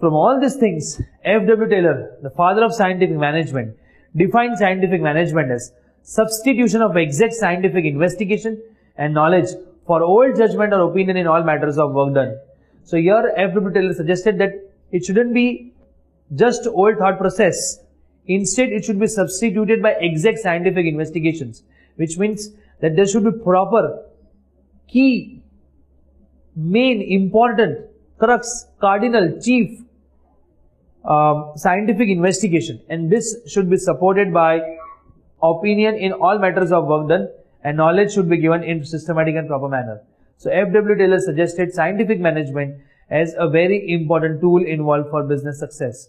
From all these things, F.W. Taylor, the father of scientific management, defined scientific management as substitution of exact scientific investigation and knowledge for old judgment or opinion in all matters of work done. So here F.W. Taylor suggested that it shouldn't be just old thought process. Instead, it should be substituted by exact scientific investigations, which means that there should be proper, key, main, important, crux, cardinal, chief scientific investigation, and this should be supported by opinion in all matters of work done, and knowledge should be given in systematic and proper manner. So F.W. Taylor suggested scientific management as a very important tool involved for business success.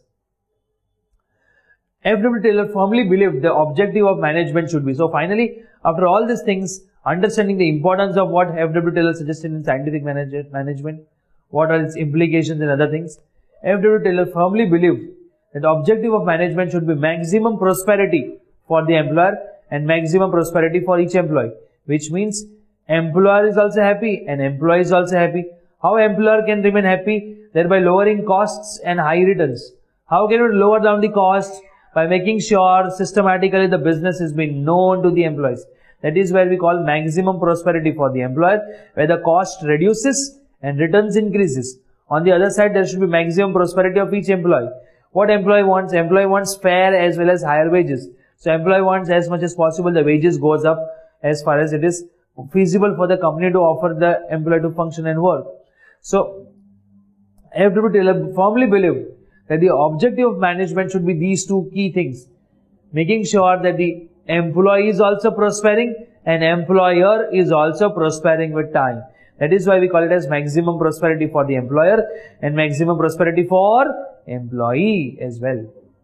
F.W. Taylor firmly believed the objective of management should be. So finally, after all these things, understanding the importance of what F.W. Taylor suggested in scientific management, what are its implications and other things, F.W. Taylor firmly believed that the objective of management should be maximum prosperity for the employer and maximum prosperity for each employee, which means employer is also happy and employee is also happy. How employer can remain happy? Thereby lowering costs and high returns. How can we lower down the costs? By making sure systematically the business is being known to the employees. That is where we call maximum prosperity for the employer, where the cost reduces and returns increases. On the other side, there should be maximum prosperity of each employee. What employee wants? Employee wants fair as well as higher wages. So employee wants as much as possible the wages goes up as far as it is feasible for the company to offer the employee to function and work. So F.W. Taylor firmly believed that the objective of management should be these two key things. Making sure that the employee is also prospering and employer is also prospering with time. That is why we call it as maximum prosperity for the employer and maximum prosperity for employee as well.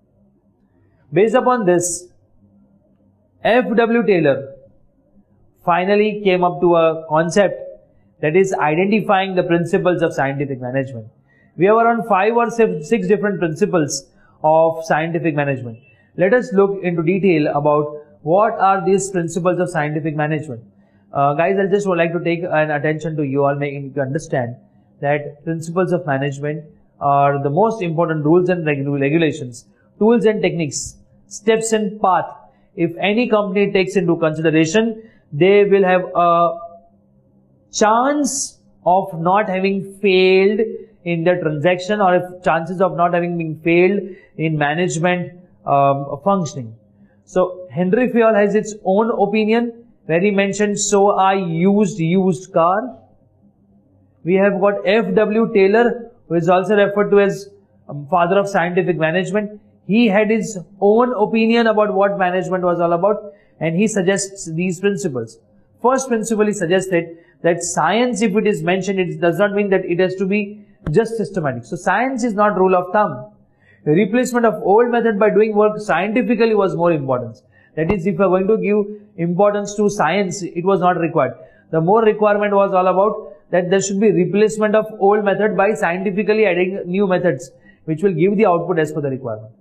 Based upon this, F.W. Taylor finally came up to a concept that is identifying the principles of scientific management. We have around 5 or 6 different principles of scientific management. Let us look into detail about what are these principles of scientific management. Guys, I just would like to take an attention to you all, making you understand that principles of management are the most important rules and regulations, tools and techniques, steps and path. If any company takes into consideration, they will have a chance of not having failed in their transaction, or if chances of not having been failed in management functioning. So Henry Fayol has its own opinion where he mentioned, so I used car. We have got F.W. Taylor, who is also referred to as father of scientific management. He had his own opinion about what management was all about, and he suggests these principles. First principle, he suggested that science, if it is mentioned, it does not mean that it has to be just systematic. So science is not rule of thumb. The replacement of old method by doing work scientifically was more important. That is, if you are going to give importance to science, it was not required. The more requirement was all about that there should be replacement of old method by scientifically adding new methods, which will give the output as per the requirement.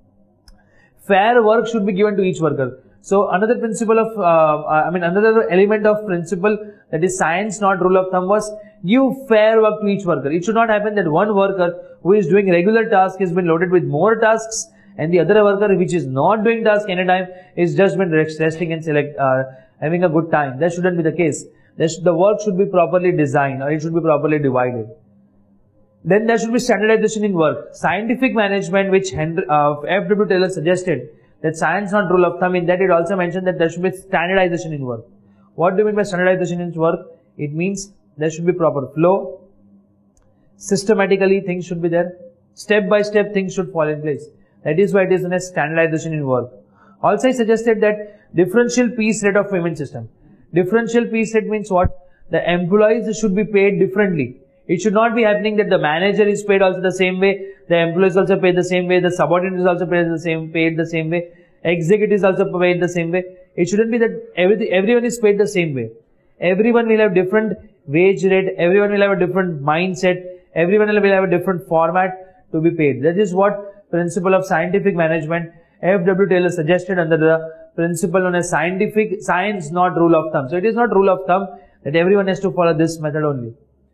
Fair work should be given to each worker. So another principle of, another element of principle, that is science, not rule of thumb, was give fair work to each worker. It should not happen that one worker who is doing regular tasks has been loaded with more tasks, and the other worker which is not doing task anytime is just been resting and having a good time. That shouldn't be the case. The work should be properly designed, or it should be properly divided. Then there should be standardization in work. Scientific management, which F.W. Taylor suggested, that science not rule of thumb, in that it also mentioned that there should be standardization in work. What do you mean by standardization in work? It means there should be proper flow. Systematically things should be there. Step by step things should fall in place. That is why it is known as standardization in work. Also I suggested that differential piece rate of payment system. Differential piece rate means what? The employees should be paid differently. It should not be happening that the manager is paid also the same way, the employees also paid the same way, the subordinate is also paid the same way, executives also paid the same way. It shouldn't be that everyone is paid the same way. Everyone will have different wage rate, everyone will have a different mindset, everyone will have a different format to be paid. That is what principle of scientific management F.W. Taylor suggested under the principle known as science, not rule of thumb. So it is not rule of thumb that everyone has to follow this method only.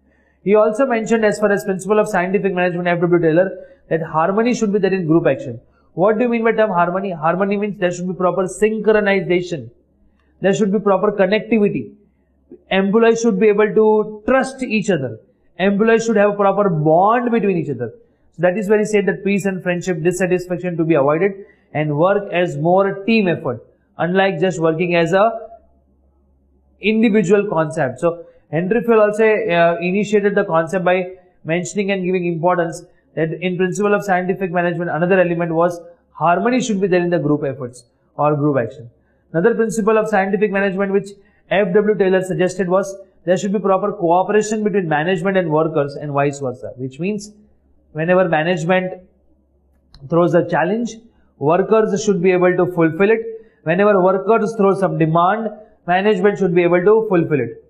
He also mentioned, as far as principle of scientific management, F.W. Taylor, that harmony should be there in group action. What do you mean by term harmony? Harmony means there should be proper synchronization. There should be proper connectivity. Employees should be able to trust each other. Employees should have a proper bond between each other. So that is where he said that peace and friendship, dissatisfaction to be avoided, and work as more team effort, unlike just working as a individual concept. So Henry Fayol also initiated the concept by mentioning and giving importance that in principle of scientific management, another element was harmony should be there in the group efforts or group action. Another principle of scientific management which F.W. Taylor suggested was there should be proper cooperation between management and workers and vice versa, which means whenever management throws a challenge, workers should be able to fulfill it. Whenever workers throw some demand, management should be able to fulfill it.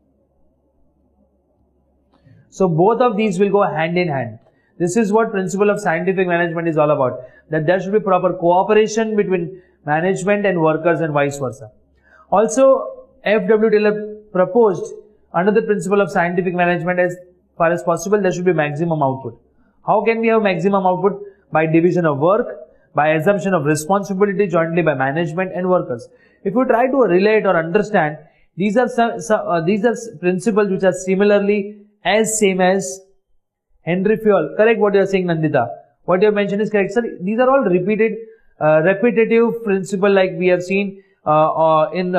So both of these will go hand in hand. This is what principle of scientific management is all about. That there should be proper cooperation between management and workers and vice versa. Also, F.W. Taylor proposed another principle of scientific management, as far as possible there should be maximum output. How can we have maximum output? By division of work, by assumption of responsibility jointly by management and workers. If you try to relate or understand, these are principles which are similarly as same as Henry Fayol. Correct what you are saying, Nandita. What you have mentioned is correct, sir. These are all repeated, repetitive principle like we have seen in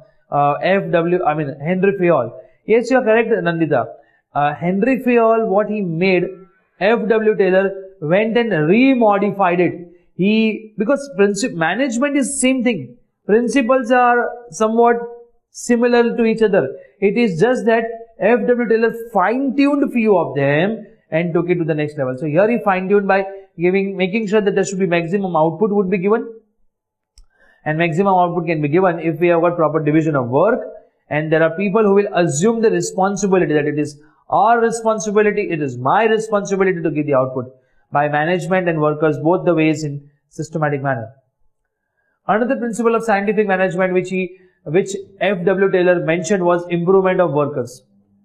Henry Fayol. Yes, you are correct, Nandita. Henry Fayol, what he made, F.W. Taylor went and remodified it. Because management is same thing. Principles are somewhat similar to each other. It is just that F.W. Taylor fine-tuned few of them and took it to the next level. So here he fine-tuned by making sure that there should be maximum output would be given. And maximum output can be given if we have got proper division of work, and there are people who will assume the responsibility that it is our responsibility, it is my responsibility to give the output by management and workers, both the ways in systematic manner. Another principle of scientific management which F.W. Taylor mentioned was improvement of workers.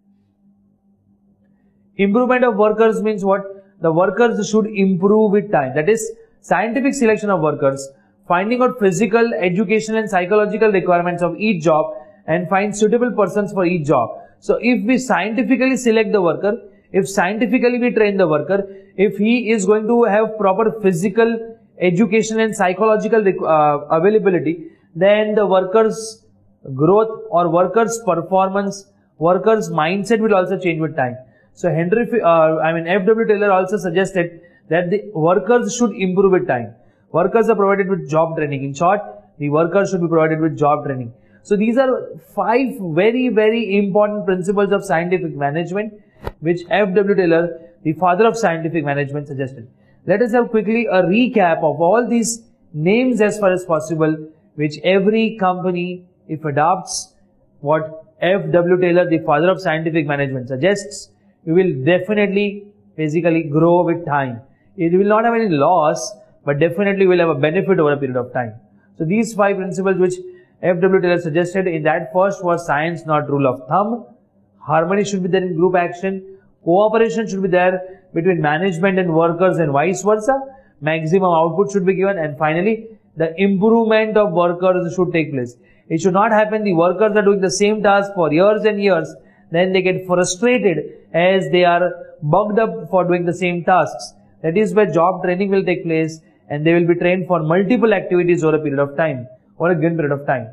Improvement of workers means what? The workers should improve with time. That is, scientific selection of workers, finding out physical, educational and psychological requirements of each job and find suitable persons for each job. So if we scientifically select the worker, if scientifically we train the worker, if he is going to have proper physical, education and psychological availability, then the worker's growth or worker's performance, worker's mindset will also change with time. So F.W. Taylor also suggested that the workers should improve with time. Workers are provided with job training. In short, the workers should be provided with job training. So these are 5 very, very important principles of scientific management which F.W. Taylor, the father of scientific management, suggested. Let us have quickly a recap of all these names as far as possible, which every company, if adopts what F.W. Taylor, the father of scientific management, suggests, we will definitely basically grow with time. It will not have any loss, but definitely will have a benefit over a period of time. So these 5 principles which F.W. Taylor suggested, in that first was science, not rule of thumb. Harmony should be there in group action. Cooperation should be there between management and workers and vice versa. Maximum output should be given. And finally, the improvement of workers should take place. It should not happen the workers are doing the same task for years and years. Then they get frustrated as they are bugged up for doing the same tasks. That is where job training will take place, and they will be trained for multiple activities over a period of time, or a given period of time.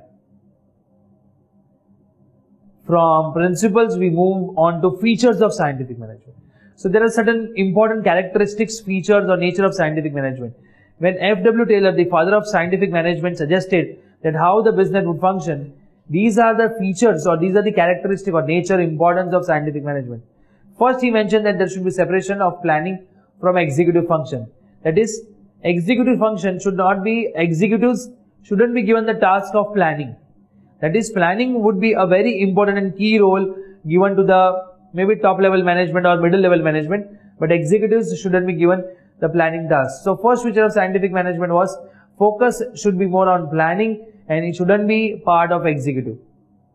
From principles, we move on to features of scientific management. So there are certain important characteristics, features or nature of scientific management. When F.W. Taylor, the father of scientific management, suggested that how the business would function, these are the features or these are the characteristic or nature, importance of scientific management. First, he mentioned that there should be separation of planning from executive function. That is, executive function should not be, executives shouldn't be given the task of planning. That is, planning would be a very important and key role given to the maybe top level management or middle level management, but executives shouldn't be given the planning task. So first feature of scientific management was focus should be more on planning and it shouldn't be part of executive.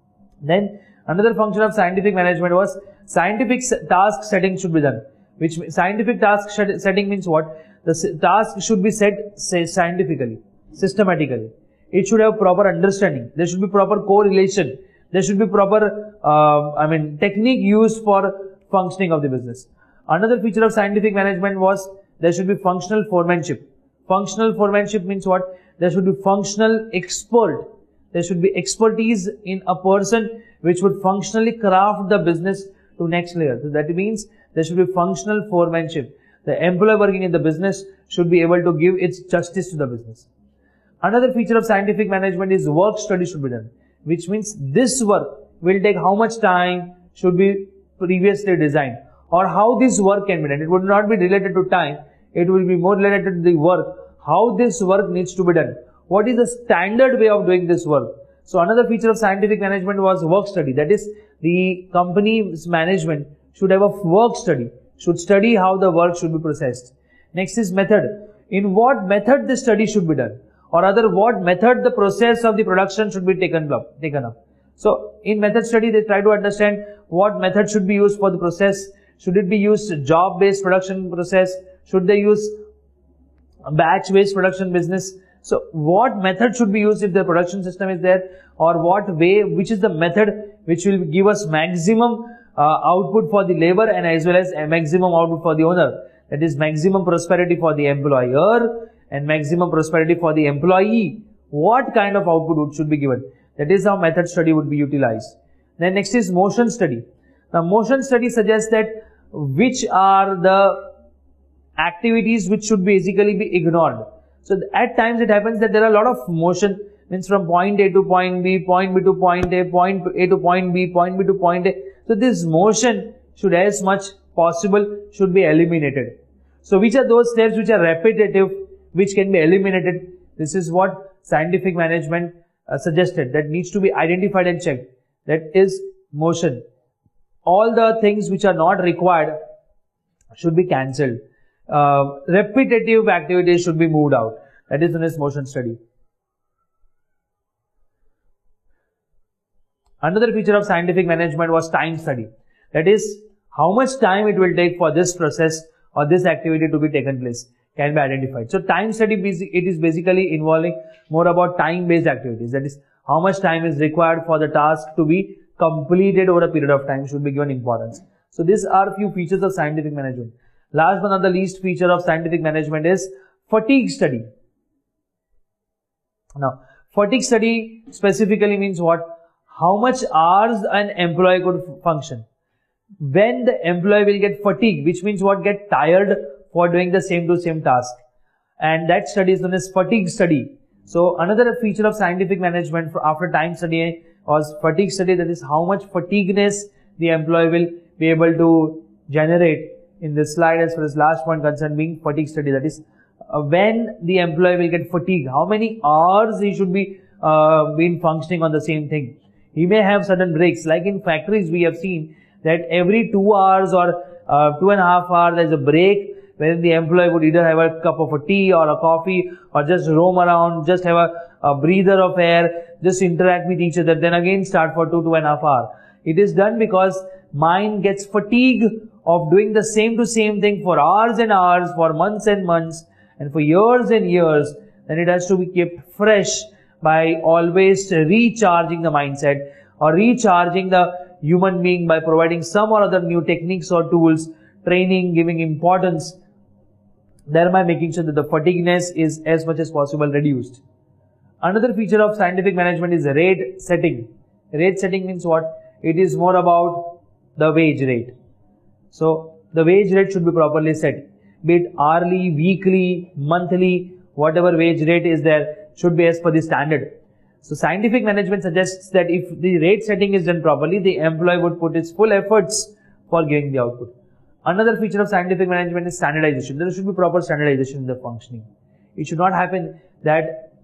Then another function of scientific management was scientific task setting should be done. Which scientific task setting means what? The task should be set scientifically, systematically. It should have proper understanding. There should be proper correlation. There should be proper, technique used for functioning of the business. Another feature of scientific management was there should be functional foremanship. Functional foremanship means what? There should be functional expert. There should be expertise in a person which would functionally craft the business to next layer. So that means there should be functional foremanship. The employee working in the business should be able to give its justice to the business. Another feature of scientific management is work study should be done, which means this work will take how much time should be previously designed, or how this work can be done. It would not be related to time. It will be more related to the work, how this work needs to be done. What is the standard way of doing this work? So another feature of scientific management was work study. That is, the company's management should have a work study, should study how the work should be processed. Next is method. In what method the study should be done, or rather what method the process of the production should be taken up. So in method study, they try to understand what method should be used for the process. Should it be used job-based production process? Should they use batch-based production business? So what method should be used if the production system is there, or what way, which is the method which will give us maximum output for the labor and as well as a maximum output for the owner. That is maximum prosperity for the employer and maximum prosperity for the employee. What kind of output should be given? That is how method study would be utilized. Then next is motion study. Now motion study suggests that which are the activities which should basically be ignored. So at times it happens that there are a lot of motion, means from point A to point B, point B to point A, point A to point B, point B to point A. So this motion should as much possible should be eliminated. So which are those steps which are repetitive, which can be eliminated? This is what scientific management suggested, that needs to be identified and checked. That is motion. All the things which are not required should be cancelled. Repetitive activities should be moved out. That is known as motion study. Another feature of scientific management was time study. That is, how much time it will take for this process or this activity to be taken place can be identified. So time study, it is basically involving more about time-based activities. That is, how much time is required for the task to be completed over a period of time should be given importance. So these are few features of scientific management. Last but not the least feature of scientific management is fatigue study. Now, fatigue study specifically means what? How much hours an employee could function. When the employee will get fatigued, which means what? Get tired for doing the same to same task. And that study is known as fatigue study. So another feature of scientific management after time study was fatigue study. That is, how much fatigueness the employee will be able to generate. In this slide, as far as last point concerned, being fatigue study, that is when the employee will get fatigued, how many hours he should be been functioning on the same thing. He may have sudden breaks, like in factories we have seen that every 2 hours or 2.5 hours there is a break when the employee would either have a cup of a tea or a coffee or just roam around, just have a breather of air, just interact with each other, then again start for 2.5 hours. It is done because mind gets fatigued of doing the same to same thing for hours and hours, for months and months, and for years and years. Then it has to be kept fresh by always recharging the mindset or recharging the human being by providing some or other new techniques or tools, training, giving importance, thereby making sure that the fatigueness is as much as possible reduced. Another feature of scientific management is rate setting. Rate setting means what? It is more about the wage rate. So the wage rate should be properly set, be it hourly, weekly, monthly, whatever wage rate is there should be as per the standard. So scientific management suggests that if the rate setting is done properly, the employee would put its full efforts for giving the output. Another feature of scientific management is standardization. There should be proper standardization in the functioning. It should not happen that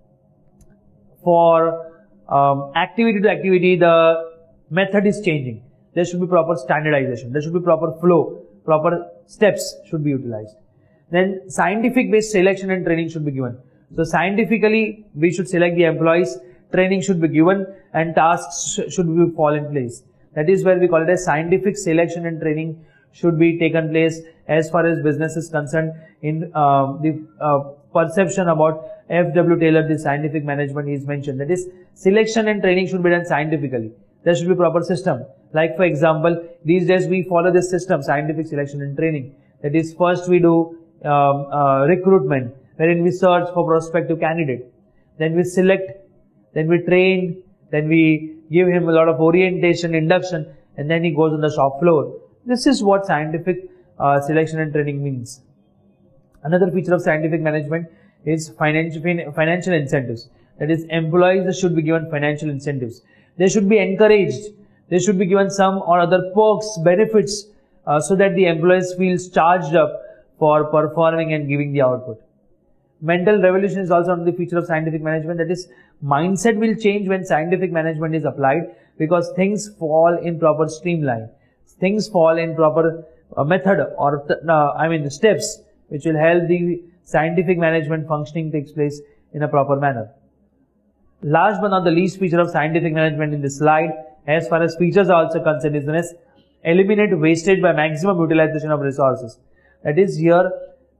for activity to activity the method is changing. There should be proper standardization. There should be proper flow, proper steps should be utilized. Then scientific based selection and training should be given. So scientifically we should select the employees. training should be given and tasks should be fall in place. That is where we call it as scientific selection and training should be taken place as far as business is concerned. In the perception about F.W. Taylor, the scientific management is mentioned. That is, selection and training should be done scientifically. There should be proper system. Like for example, these days we follow this system, scientific selection and training. That is, first we do recruitment, wherein we search for prospective candidate. Then we select, then we train, then we give him a lot of orientation, induction, and then he goes on the shop floor. This is what scientific selection and training means. Another feature of scientific management is financial incentives. That is, employees should be given financial incentives. They should be encouraged. They should be given some or other perks, benefits, so that the employees feels charged up for performing and giving the output. Mental revolution is also another feature of scientific management. That is, mindset will change when scientific management is applied, because things fall in proper streamline. Things fall in proper method or steps which will help the scientific management functioning takes place in a proper manner. Last but not the least feature of scientific management in this slide, as far as features are also concerned, is known as eliminate wastage by maximum utilization of resources. That is, here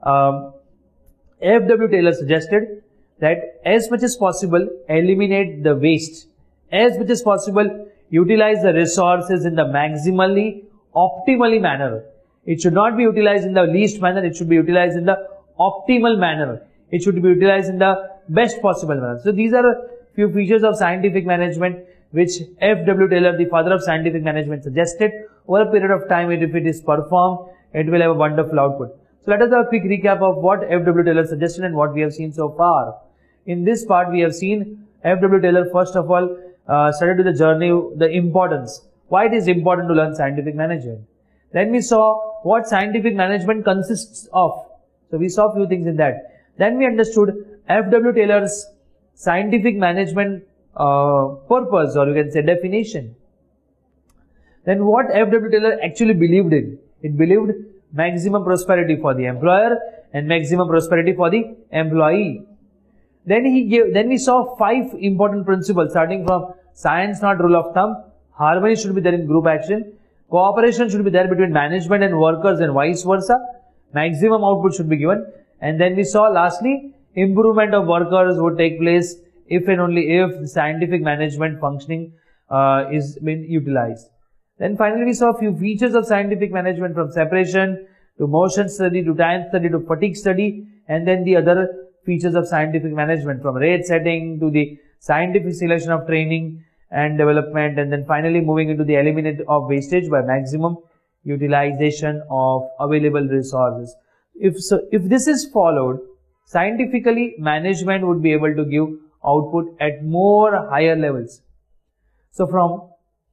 F.W. Taylor suggested that as much as possible eliminate the waste, as much as possible utilize the resources in the optimally manner. It should not be utilized in the least manner, it should be utilized in the optimal manner. It should be utilized in the best possible manner. So these are a few features of scientific management which F.W. Taylor, the father of scientific management, suggested. Over a period of time, if it is performed, it will have a wonderful output. So let us have a quick recap of what F.W. Taylor suggested and what we have seen so far. In this part, we have seen F.W. Taylor first of all started with the journey, the importance, why it is important to learn scientific management. Then we saw what scientific management consists of. So we saw a few things in that. Then we understood F.W. Taylor's scientific management purpose, or you can say definition. Then what F.W. Taylor actually believed in. It believed maximum prosperity for the employer and maximum prosperity for the employee. Then we saw 5 important principles, starting from science not rule of thumb, harmony should be there in group action, cooperation should be there between management and workers and vice versa, maximum output should be given, and then we saw lastly improvement of workers would take place if and only if the scientific management functioning is being utilized. Then finally we saw a few features of scientific management, from separation to motion study to time study to fatigue study, and then the other features of scientific management, from rate setting to the scientific selection of training and development, and then finally moving into the elimination of wastage by maximum utilization of available resources. If this is followed, scientifically management would be able to give output at more higher levels. So from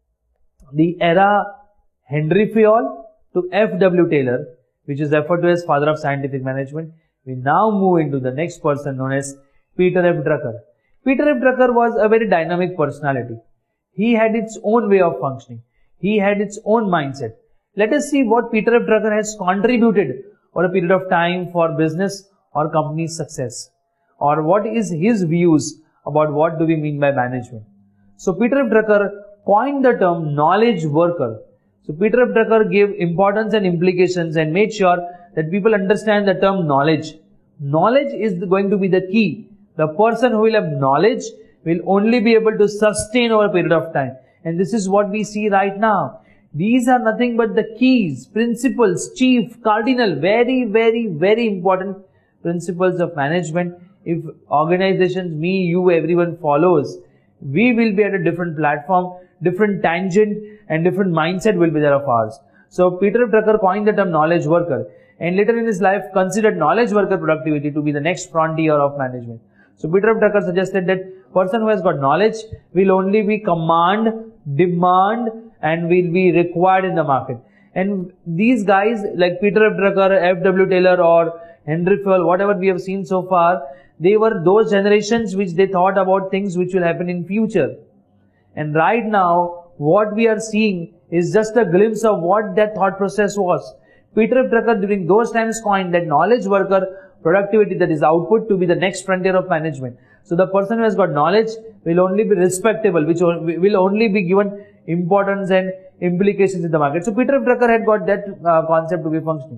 the era Henry Fayol to F.W. Taylor, which is referred to as father of scientific management, we now move into the next person known as Peter F. Drucker. Peter F. Drucker was a very dynamic personality. He had its own way of functioning. He had its own mindset. Let us see what Peter F. Drucker has contributed over a period of time for business or company success, or what is his views about what do we mean by management. So Peter F. Drucker coined the term knowledge worker. So Peter F. Drucker gave importance and implications and made sure that people understand the term knowledge. Knowledge is going to be the key. The person who will have knowledge will only be able to sustain over a period of time. And this is what we see right now. These are nothing but the keys, principles, chief, cardinal, very, very, very important principles of management. If organizations, me, you, everyone follows, we will be at a different platform, different tangent, and different mindset will be there of ours. So Peter F. Drucker coined the term knowledge worker, and later in his life considered knowledge worker productivity to be the next frontier of management. So Peter F. Drucker suggested that person who has got knowledge will only be command, demand, and will be required in the market. And these guys like Peter F. Drucker, F.W. Taylor, or Henry Fayol, whatever we have seen so far, they were those generations which they thought about things which will happen in future. And right now, what we are seeing is just a glimpse of what that thought process was. Peter F. Drucker during those times coined that knowledge worker productivity, that is output, to be the next frontier of management. So the person who has got knowledge will only be respectable, which will only be given importance and implications in the market. So Peter Drucker had got that concept to be functioning.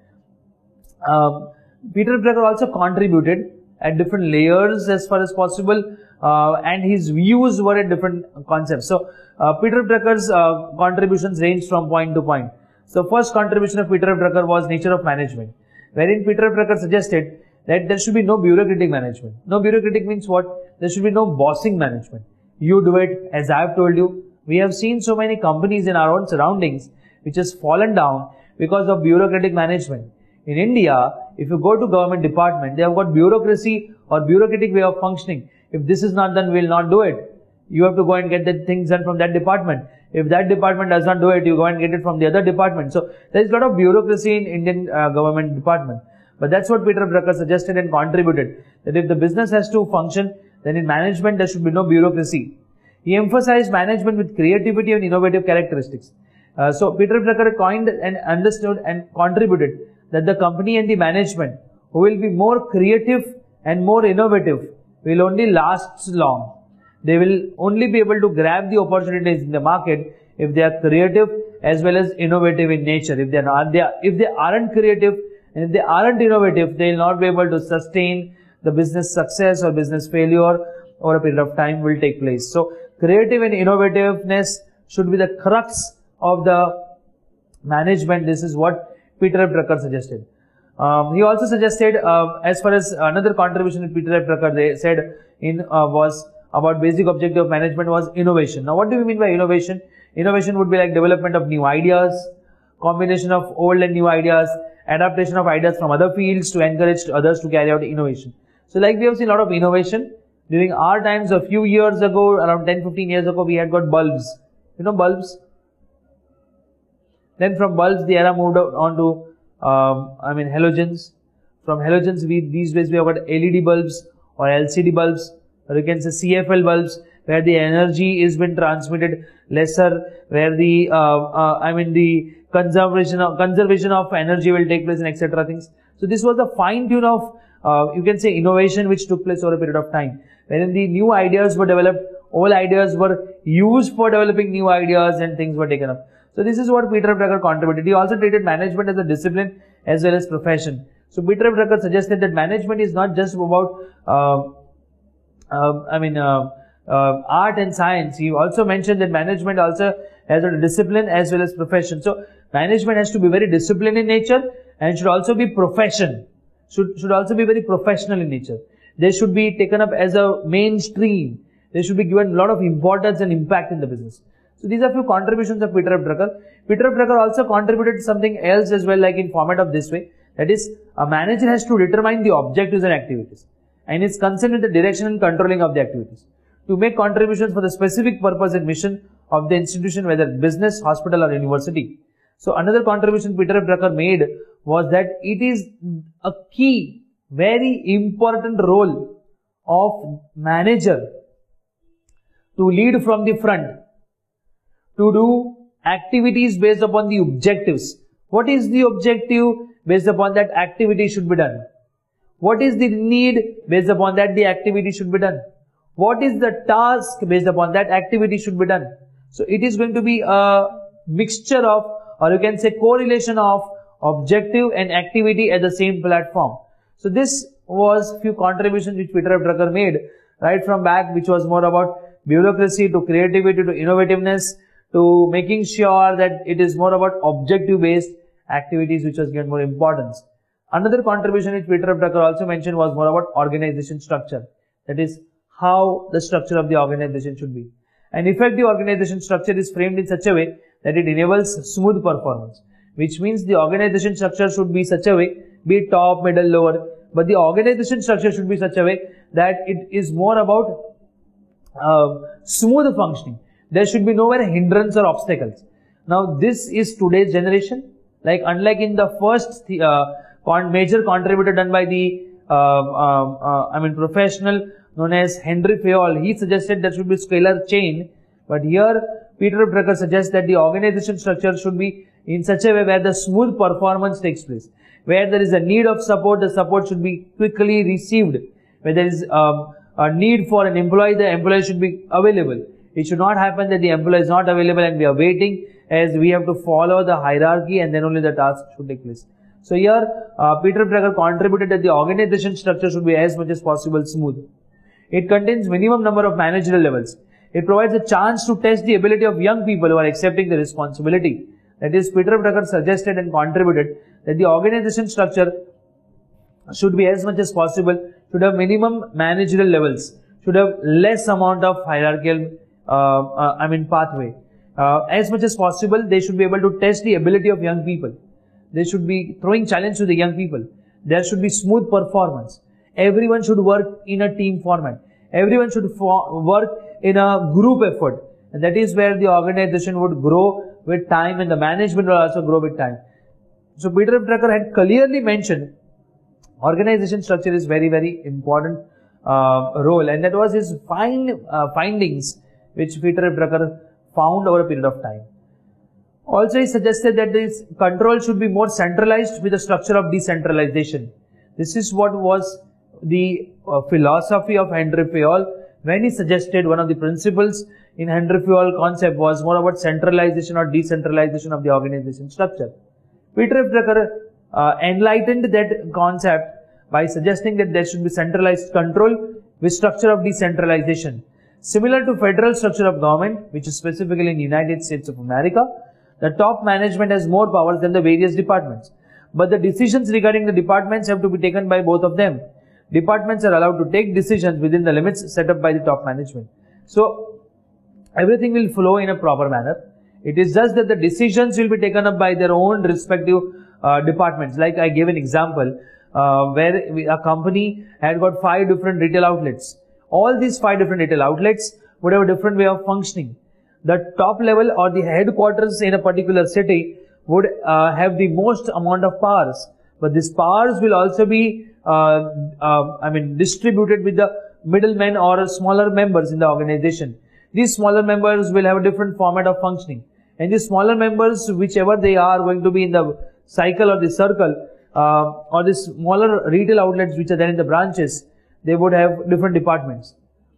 Peter Drucker also contributed at different layers as far as possible, and his views were at different concepts. So Peter Drucker's contributions range from point to point. So first contribution of Peter Drucker was nature of management, wherein Peter Drucker suggested that there should be no bureaucratic management. No bureaucratic means what? There should be no bossing management. You do it, as I have told you. We have seen so many companies in our own surroundings which has fallen down because of bureaucratic management. In India, if you go to government department, they have got bureaucracy or bureaucratic way of functioning. If this is not done, we will not do it. You have to go and get the things done from that department. If that department does not do it, you go and get it from the other department. So there is a lot of bureaucracy in Indian government department. But that's what Peter Drucker suggested and contributed, that if the business has to function, then in management there should be no bureaucracy. He emphasized management with creativity and innovative characteristics. So Peter Drucker coined and understood and contributed that the company and the management who will be more creative and more innovative will only last long. They will only be able to grab the opportunities in the market if they are creative as well as innovative in nature. If they aren't creative and if they aren't innovative, they will not be able to sustain the business success or business failure over a period of time will take place. So creative and innovativeness should be the crux of the management. This is what Peter Drucker suggested. He also suggested, as far as another contribution that Peter Drucker they said was about basic objective of management was innovation. Now, what do we mean by innovation? Innovation would be like development of new ideas, combination of old and new ideas, adaptation of ideas from other fields to encourage others to carry out innovation. So, like we have seen a lot of innovation during our times. A few years ago, around 10-15 years ago, we had got bulbs. You know bulbs? Then from bulbs, the era moved on to halogens. From halogens, these days we have got LED bulbs or LCD bulbs, or you can say CFL bulbs, where the energy is been transmitted lesser, where the the conservation of energy will take place, and etc. things. So this was the fine tune of you can say innovation which took place over a period of time, wherein the new ideas were developed, old ideas were used for developing new ideas, and things were taken up. So this is what Peter Drucker contributed. He also treated management as a discipline as well as profession. So Peter Drucker suggested that management is not just about art and science. He also mentioned that management also has a discipline as well as profession. So management has to be very disciplined in nature and should also be profession. Should also be very professional in nature. They should be taken up as a mainstream. They should be given a lot of importance and impact in the business. So these are few contributions of Peter Drucker. Peter Drucker also contributed something else as well, like in format of this way. That is, a manager has to determine the objectives and activities, and is concerned with the direction and controlling of the activities, to make contributions for the specific purpose and mission of the institution, whether business, hospital or university. So another contribution Peter Drucker made was that it is a key, very important role of manager to lead from the front, to do activities based upon the objectives. What is the objective? Based upon that, activity should be done. What is the need? Based upon that, the activity should be done. What is the task? Based upon that, activity should be done. So it is going to be a mixture of, or you can say correlation of, objective and activity at the same platform. So this was few contributions which Peter Drucker made right from back, which was more about bureaucracy to creativity to innovativeness to making sure that it is more about objective based activities which was given more importance. Another contribution which Peter Drucker also mentioned was more about organization structure. That is how the structure of the organization should be. An effective organization structure is framed in such a way that it enables smooth performance, which means the organization structure should be such a way, be it top, middle, lower, but the organization structure should be such a way that it is more about smooth functioning. There should be nowhere hindrance or obstacles. Now this is today's generation. Like unlike in the first major contributor done by the professional known as Henry Fayol, he suggested there should be scalar chain. But here Peter Drucker suggests that the organization structure should be in such a way where the smooth performance takes place. Where there is a need of support, the support should be quickly received. Where there is need for an employee, the employee should be available. It should not happen that the employee is not available and we are waiting, as we have to follow the hierarchy and then only the task should take place. So here, Peter Drucker contributed that the organization structure should be as much as possible smooth. It contains minimum number of managerial levels. It provides a chance to test the ability of young people who are accepting the responsibility. That is, Peter Drucker suggested and contributed that the organization structure should be as much as possible, should have minimum managerial levels, should have less amount of hierarchical, pathway. As much as possible, they should be able to test the ability of young people. They should be throwing challenge to the young people. There should be smooth performance. Everyone should work in a team format. Everyone should work in a group effort. And that is where the organization would grow with time and the management will also grow with time. So Peter Drucker had clearly mentioned organization structure is very, very important role, and that was his findings which Peter Drucker found over a period of time. Also, he suggested that this control should be more centralized with the structure of decentralization. This is what was the philosophy of Henry Fayol when he suggested one of the principles in Henry Fayol concept was more about centralization or decentralization of the organization structure. Peter Drucker enlightened that concept by suggesting that there should be centralized control with structure of decentralization. Similar to federal structure of government, which is specifically in the United States of America, the top management has more powers than the various departments. But the decisions regarding the departments have to be taken by both of them. Departments are allowed to take decisions within the limits set up by the top management. So, everything will flow in a proper manner. It is just that the decisions will be taken up by their own respective departments. Like I gave an example where a company had got 5 different retail outlets. All these 5 different retail outlets would have a different way of functioning. The top level or the headquarters in a particular city would have the most amount of powers. But these powers will also be distributed with the middlemen or smaller members in the organization. These smaller members will have a different format of functioning. And these smaller members, whichever they are going to be in the cycle or the circle, or the smaller retail outlets which are there in the branches, they would have different departments.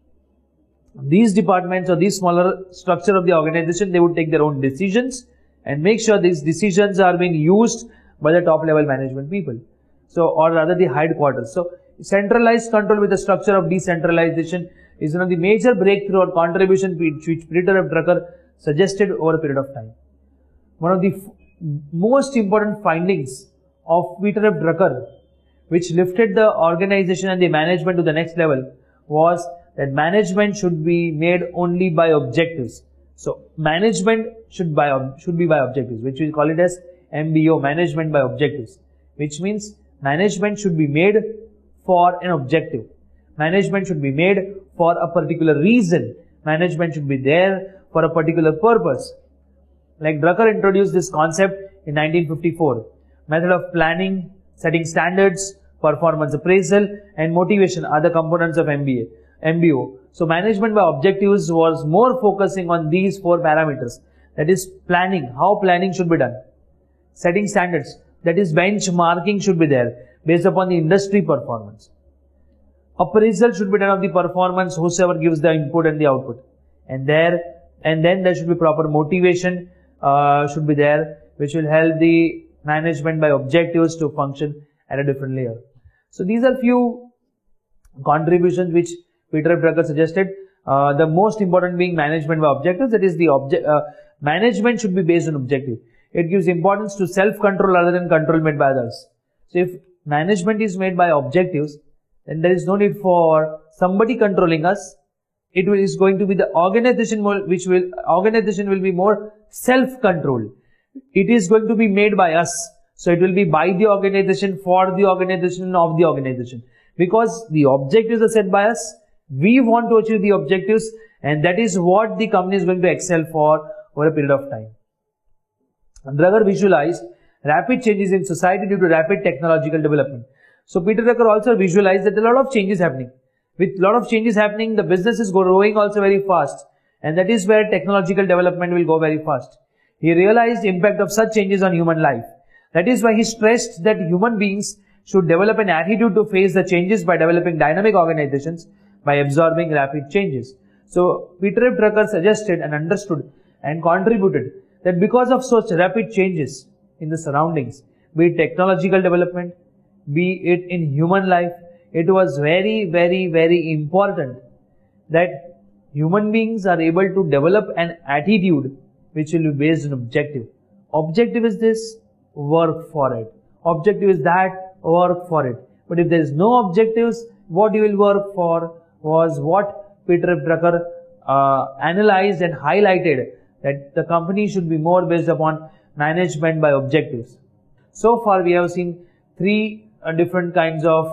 These departments or these smaller structure of the organization, they would take their own decisions and make sure these decisions are being used by the top level management people. So, or rather the headquarters. So, centralized control with the structure of decentralization is one of the major breakthrough or contribution which Peter F. Drucker suggested over a period of time. One of the most important findings of Peter F. Drucker, which lifted the organization and the management to the next level, was that management should be made only by objectives. So, management should be by objectives, which we call it as MBO, management by objectives, which means management should be made for an objective. Management should be made for a particular reason. Management should be there for a particular purpose. Like Drucker introduced this concept in 1954. Method of planning, setting standards, performance appraisal, and motivation are the components of MBO. So management by objectives was more focusing on these 4 parameters. That is planning, how planning should be done. Setting standards, that is benchmarking should be there based upon the industry performance. Appraisal should be done of the performance, whosoever gives the input and the output. And then there should be proper motivation should be there, which will help the management by objectives to function at a different layer. So these are few contributions which Peter F. Drucker suggested. The most important being management by objectives. That is the management should be based on objective. It gives importance to self-control rather than control made by others. So if management is made by objectives, then there is no need for somebody controlling us. It is going to be the organization will be more self-controlled. It is going to be made by us. So it will be by the organization, for the organization, of the organization. Because the objectives are set by us, we want to achieve the objectives, and that is what the company is going to excel for over a period of time. Drucker visualized rapid changes in society due to rapid technological development. So Peter Drucker also visualized that a lot of changes happening. With a lot of changes happening, the business is growing also very fast, and that is where technological development will go very fast. He realized the impact of such changes on human life. That is why he stressed that human beings should develop an attitude to face the changes by developing dynamic organizations by absorbing rapid changes. So Peter F. Drucker suggested and understood and contributed that because of such rapid changes in the surroundings, be it technological development, be it in human life, it was very, very, very important that human beings are able to develop an attitude which will be based on objective. Objective is this, work for it. Objective is that, work for it. But if there is no objectives, what you will work for was what Peter F. Drucker analyzed and highlighted, that the company should be more based upon management by objectives. So far we have seen three different kinds of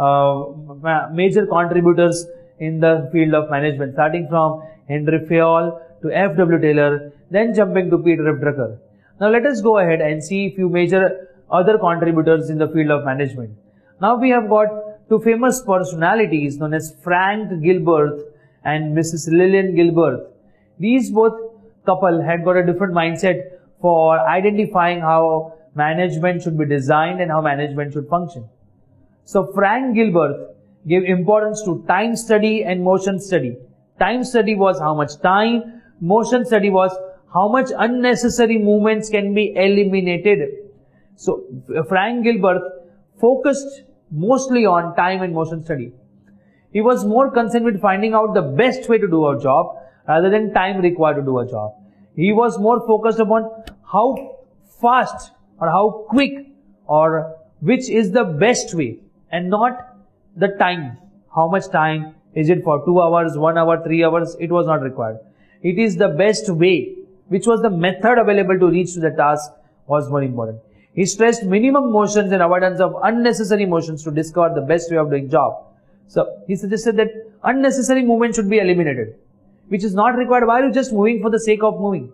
major contributors in the field of management, starting from Henry Fayol to F.W. Taylor, then jumping to Peter F. Drucker. Now let us go ahead and see a few major other contributors in the field of management. Now we have got two famous personalities known as Frank Gilbert and Mrs. Lillian Gilbert. These both couple had got a different mindset for identifying how management should be designed and how management should function. So Frank Gilbert gave importance to time study and motion study. Time study was how much time, motion study was how much unnecessary movements can be eliminated. So Frank Gilbert focused mostly on time and motion study. He was more concerned with finding out the best way to do a job rather than time required to do a job. He was more focused upon how fast or how quick or which is the best way, and not the time. How much time is it for 2 hours, 1 hour, 3 hours? It was not required. It is the best way, which was the method available to reach to the task, was more important. He stressed minimum motions and avoidance of unnecessary motions to discover the best way of doing job. So he suggested that unnecessary movement should be eliminated, which is not required. Why are you just moving for the sake of moving?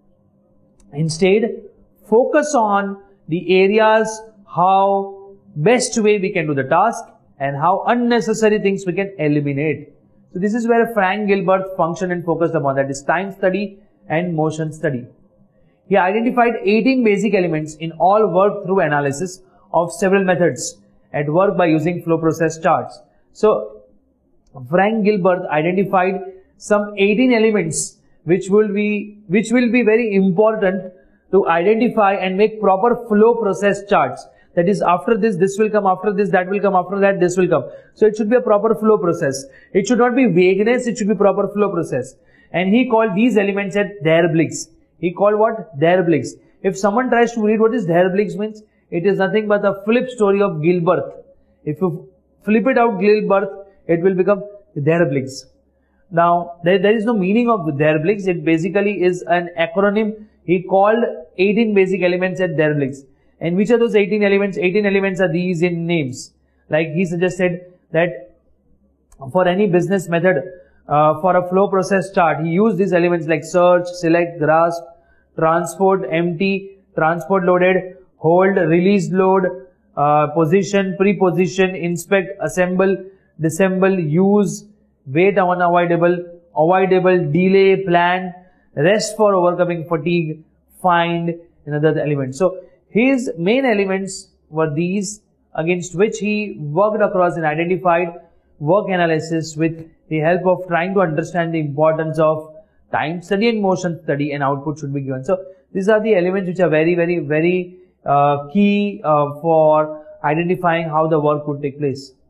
Instead, focus on the areas how best way we can do the task and how unnecessary things we can eliminate. So this is where Frank Gilbert functioned and focused upon, that is time study and motion study. He identified 18 basic elements in all work through analysis of several methods at work by using flow process charts. So Frank Gilbert identified some 18 elements which will be very important to identify and make proper flow process charts. That is, after this, this will come, after this, that will come, after that, this will come. So it should be a proper flow process. It should not be vagueness, it should be proper flow process. And he called these elements as derbligs. He called what? Derbligs. If someone tries to read what is derbligs means, it is nothing but a flip story of Gilbert. If you flip it out Gilbert, it will become derbligs. Now, there is no meaning of derbligs. It basically is an acronym. He called 18 basic elements as derbligs. And which are those 18 elements? 18 elements are these in names. Like he suggested that for any business method, for a flow process chart, he used these elements like search, select, grasp, transport, empty, transport loaded, hold, release load, position, preposition, inspect, assemble, disassemble, use, wait unavoidable, avoidable, delay, plan, rest for overcoming fatigue, find, and other elements. So his main elements were these, against which he worked across and identified work analysis with the help of trying to understand the importance of time study and motion study, and output should be given. So these are the elements which are very, very, very key for identifying how the work would take place.